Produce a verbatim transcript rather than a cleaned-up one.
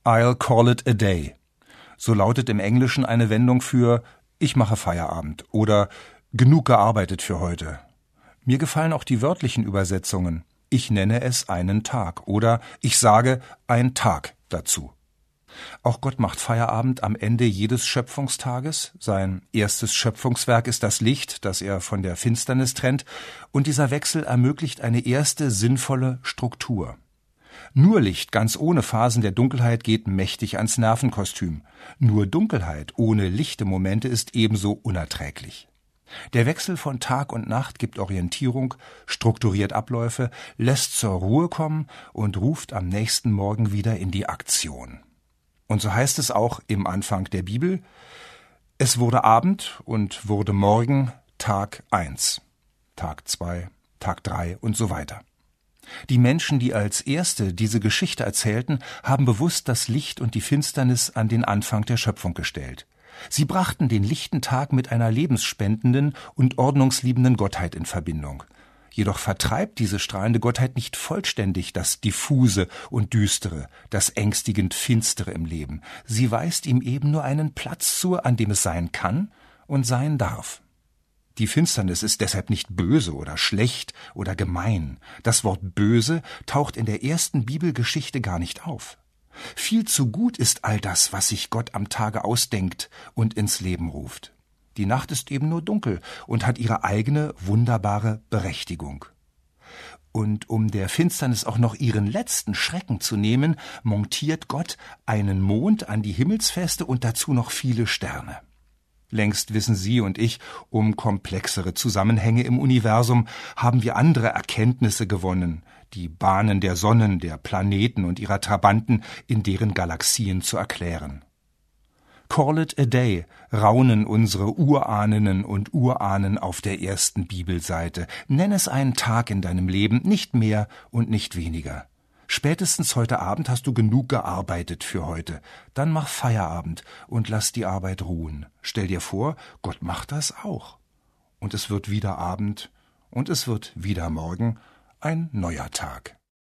I'll call it a day. So lautet im Englischen eine Wendung für ich mache Feierabend oder genug gearbeitet für heute. Mir gefallen auch die wörtlichen Übersetzungen. Ich nenne es einen Tag oder ich sage ein Tag dazu. Auch Gott macht Feierabend am Ende jedes Schöpfungstages. Sein erstes Schöpfungswerk ist das Licht, das er von der Finsternis trennt, und dieser Wechsel ermöglicht eine erste sinnvolle Struktur. Nur Licht ganz ohne Phasen der Dunkelheit geht mächtig ans Nervenkostüm. Nur Dunkelheit ohne lichte Momente ist ebenso unerträglich. Der Wechsel von Tag und Nacht gibt Orientierung, strukturiert Abläufe, lässt zur Ruhe kommen und ruft am nächsten Morgen wieder in die Aktion. Und so heißt es auch im Anfang der Bibel, es wurde Abend und wurde Morgen Tag eins, Tag zwei, Tag drei und so weiter. Die Menschen, die als Erste diese Geschichte erzählten, haben bewusst das Licht und die Finsternis an den Anfang der Schöpfung gestellt. Sie brachten den lichten Tag mit einer lebensspendenden und ordnungsliebenden Gottheit in Verbindung. Jedoch vertreibt diese strahlende Gottheit nicht vollständig das Diffuse und Düstere, das ängstigend Finstere im Leben. Sie weist ihm eben nur einen Platz zu, an dem es sein kann und sein darf. Die Finsternis ist deshalb nicht böse oder schlecht oder gemein. Das Wort böse taucht in der ersten Bibelgeschichte gar nicht auf. Viel zu gut ist all das, was sich Gott am Tage ausdenkt und ins Leben ruft. Die Nacht ist eben nur dunkel und hat ihre eigene, wunderbare Berechtigung. Und um der Finsternis auch noch ihren letzten Schrecken zu nehmen, montiert Gott einen Mond an die Himmelsfeste und dazu noch viele Sterne. Längst wissen Sie und ich um komplexere Zusammenhänge im Universum, haben wir andere Erkenntnisse gewonnen, die Bahnen der Sonnen, der Planeten und ihrer Trabanten in deren Galaxien zu erklären. Call it a day, raunen unsere Urahninnen und Urahnen auf der ersten Bibelseite. Nenn es einen Tag in deinem Leben, nicht mehr und nicht weniger. Spätestens heute Abend hast du genug gearbeitet für heute. Dann mach Feierabend und lass die Arbeit ruhen. Stell dir vor, Gott macht das auch. Und es wird wieder Abend und es wird wieder morgen ein neuer Tag.